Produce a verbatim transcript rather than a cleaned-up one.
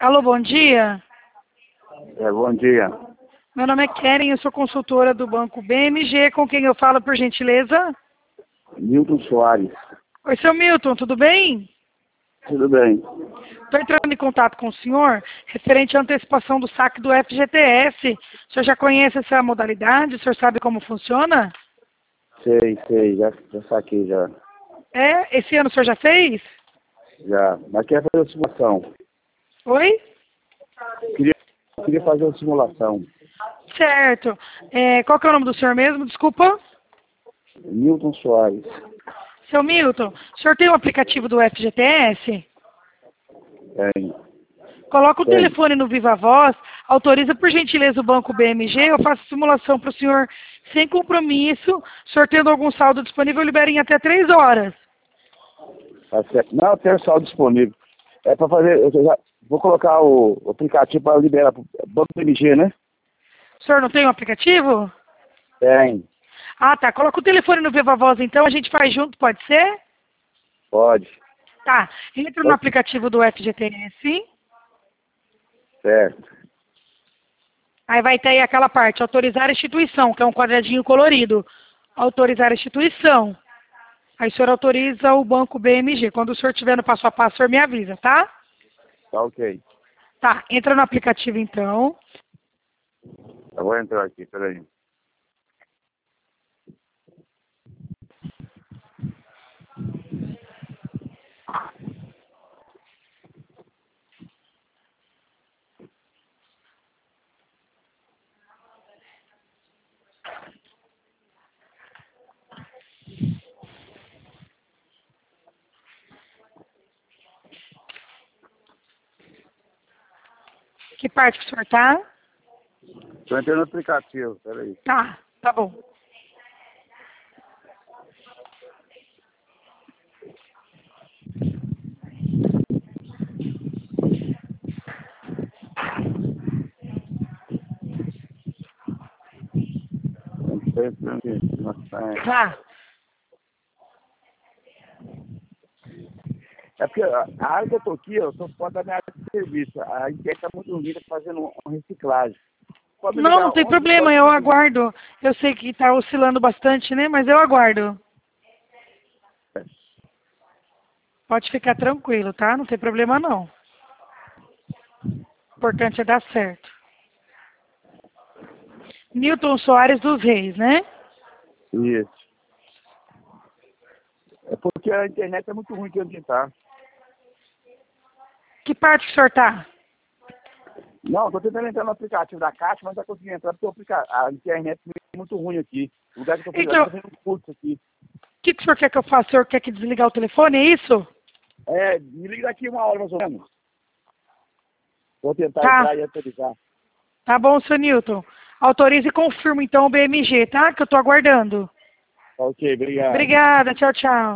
Alô, bom dia. É, bom dia. Meu nome é Keren, eu sou consultora do Banco B M G, com quem eu falo, por gentileza? Milton Soares. Oi, seu Milton, tudo bem? Tudo bem. Estou entrando em contato com o senhor, referente à antecipação do saque do F G T S. O senhor já conhece essa modalidade? O senhor sabe como funciona? Sei, sei, já, já saquei já. É? Esse ano o senhor já fez? Já. Mas quer fazer uma simulação. Oi? Queria, queria fazer uma simulação. Certo. É, qual que é o nome do senhor mesmo? Desculpa. Milton Soares. Seu Milton, o senhor tem o aplicativo do F G T S? Tem. Coloca o Tem. telefone no Viva Voz, autoriza por gentileza o Banco B M G, eu faço simulação para o senhor sem compromisso, o senhor tendo algum saldo disponível, libera em até três horas. Tá certo. Não, tem saldo disponível. É para fazer. Eu já vou colocar o, o aplicativo para liberar para o Banco M G, né? O senhor não tem o aplicativo? Tem. Ah, tá. Coloca o telefone no Viva Voz então, a gente faz junto, pode ser? Pode. Tá. Entra no Pode. aplicativo do F G T S, Certo. aí vai ter aí aquela parte, autorizar a instituição, que é um quadradinho colorido. Autorizar a instituição. Aí o senhor autoriza o Banco B M G. Quando o senhor estiver no passo a passo, o senhor me avisa, tá? Tá ok. Tá, entra no aplicativo então. Eu vou entrar aqui, peraí. Que parte que o senhor tá? Tô entrando no aplicativo, peraí. Tá, tá bom. Tô entrando aqui. Nossa, Tá. É porque a a área que eu tô aqui, eu sou fora da minha área de serviço. A internet tá muito ruim, tá fazendo uma reciclagem. Pode me Não, ligar não tem onde problema, pode eu conseguir. aguardo. Eu sei que tá oscilando bastante, né? Mas eu aguardo. Pode ficar tranquilo, tá? Não tem problema não. O importante é dar certo. Newton Soares dos Reis, né? Isso. É porque a internet é muito ruim aqui onde tá. Que parte que o senhor tá? Não, tô tentando entrar no aplicativo da Caixa, mas não tá conseguindo entrar porque o aplica- a internet é muito ruim aqui. O lugar que eu tô fazendo, eu Então, tô fazendo um curso aqui. o que, que o senhor quer que eu faça? O senhor quer que desligar o telefone, é isso? É, me liga daqui uma hora mais ou menos. Vou tentar Tá. entrar e atualizar. Tá bom, seu Newton. Autorize e confirma então o B M G, tá? Que eu tô aguardando. Ok, obrigado. Obrigada, tchau, tchau.